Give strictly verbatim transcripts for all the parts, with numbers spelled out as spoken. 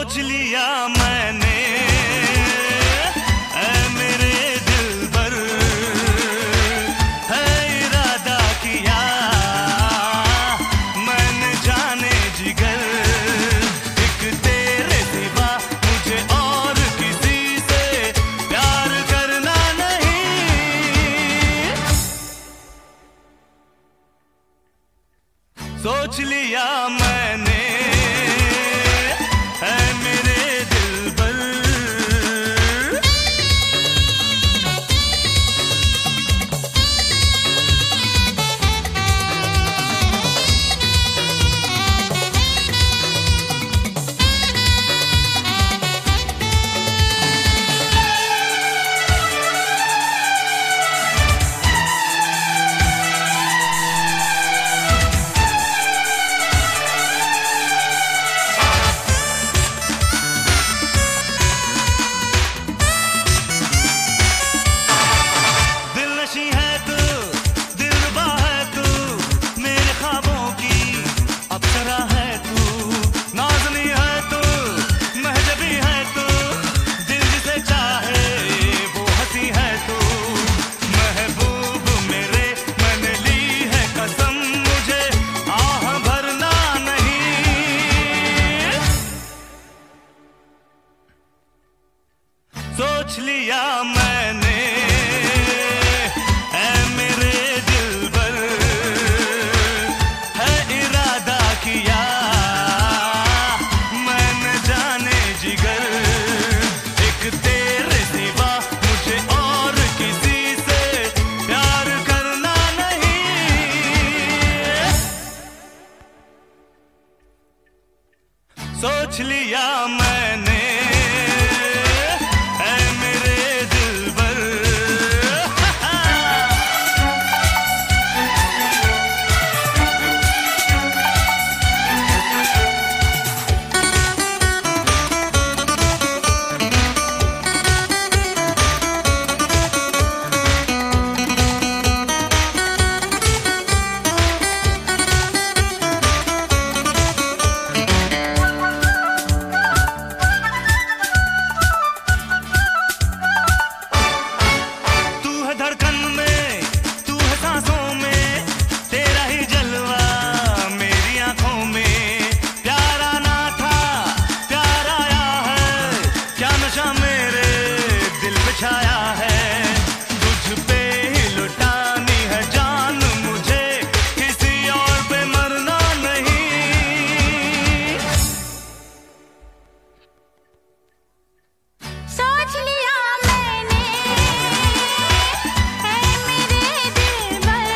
सोच लिया मैंने ऐ मेरे दिलबर, है इरादा किया मैंने जाने जिगर, एक तेरे सिवा मुझे और किसी से प्यार करना नहीं। सोच लिया मैंने सोच लिया मैंने ऐ मेरे दिलबर, है इरादा किया मैंने जाने जिगर, एक तेरे सिवा मुझे और किसी से प्यार करना नहीं। सोच लिया मैंने छाया है, तुझ पे ही लुटानी है जान मुझे, किसी और पे मरना नहीं। सोच लिया मैंने है मेरे दिलबर,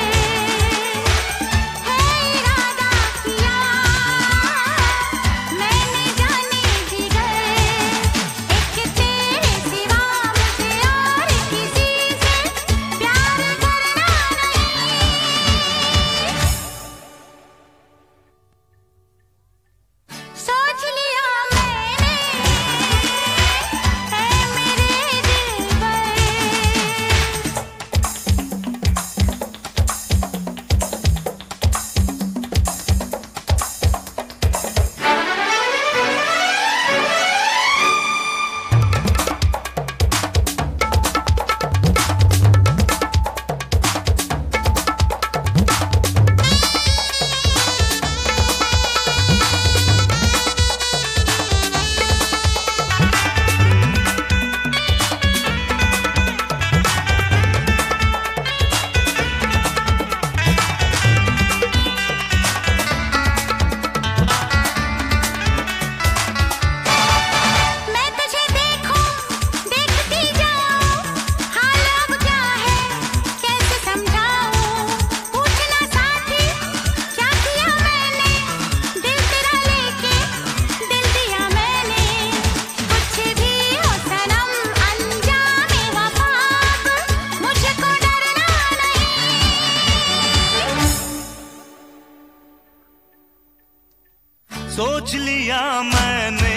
है इरादा किया मैंने जाने जिगर, एक तेरे सिवा सोच लिया मैंने